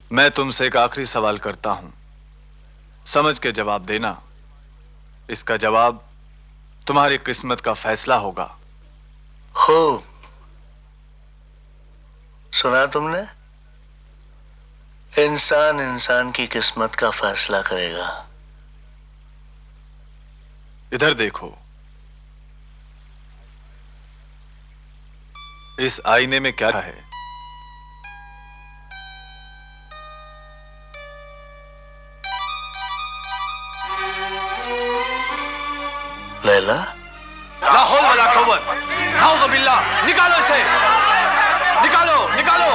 मैं तुमसे एक आखिरी सवाल करता हूं, समझ के जवाब देना। इसका जवाब तुम्हारी किस्मत का फैसला होगा। खूब सुना तुमने? इंसान इंसान की किस्मत का फैसला करेगा। इधर देखो, इस आईने में क्या है? लैला? ला हौल वला कुव्वत, नाउज़ु बिल्लाह। निकालो इसे, निकालो निकालो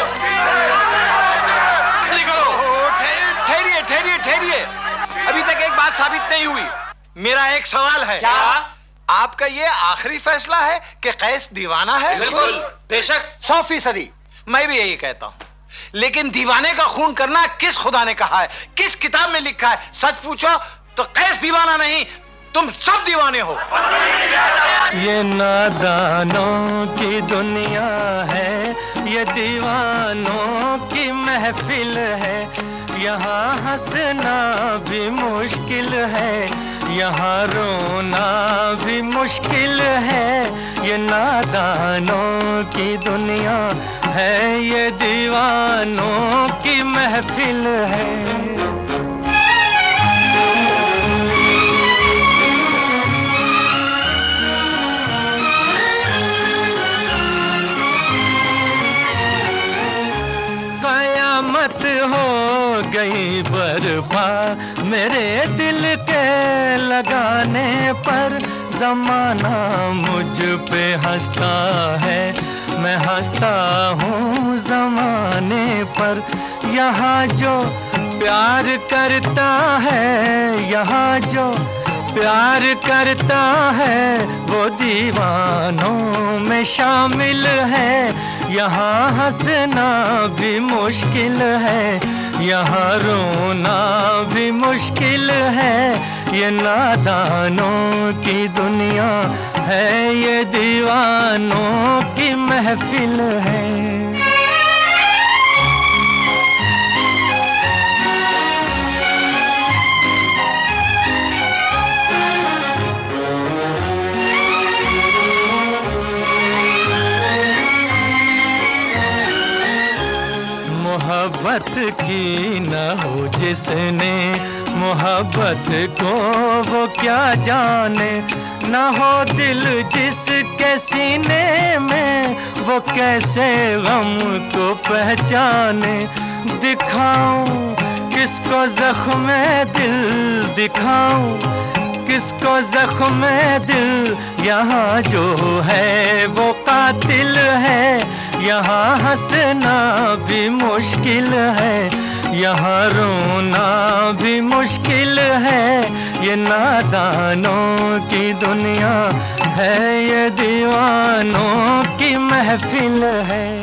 निकालो। ठहरिए ठहरिए ठहरिए, अभी तक एक बात साबित नहीं हुई। मेरा एक सवाल है। क्या? आपका ये आखिरी फैसला है कि कैस दीवाना है? बिल्कुल, बेशक। 100%। मैं भी यही कहता हूं, लेकिन दीवाने का खून करना किस खुदा ने कहा है, किस किताब में लिखा है? सच पूछो तो कैस दीवाना नहीं, तुम सब दीवाने हो। ये नादानों की दुनिया है, ये दीवानों की महफिल है। यहाँ हंसना भी मुश्किल है, यहाँ रोना भी मुश्किल है। ये नादानों की दुनिया है, ये दीवानों की महफिल है। कयामत हो गई बर्पा मेरे दिल के लगाने पर। जमाना मुझ पे हंसता है, मैं हंसता हूँ जमाने पर। यहाँ जो प्यार करता है, यहाँ जो प्यार करता है, वो दीवानों में शामिल है। यहाँ हंसना भी मुश्किल है, यहाँ रोना भी मुश्किल है। ये नादानों की दुनिया है, ये दीवानों की महफिल है। मोहब्बत की न हो जिसने, मोहब्बत को वो क्या जाने। न हो दिल जिसके सीने में, वो कैसे गम को पहचाने। दिखाऊं किसको ज़ख्म दिल, दिखाऊं किसको ज़ख्म दिल। यहाँ जो है वो कातिल है, यहाँ हंसना भी मुश्किल है, यहाँ रोना भी मुश्किल है। ये नादानों की दुनिया है, ये दीवानों की महफिल है।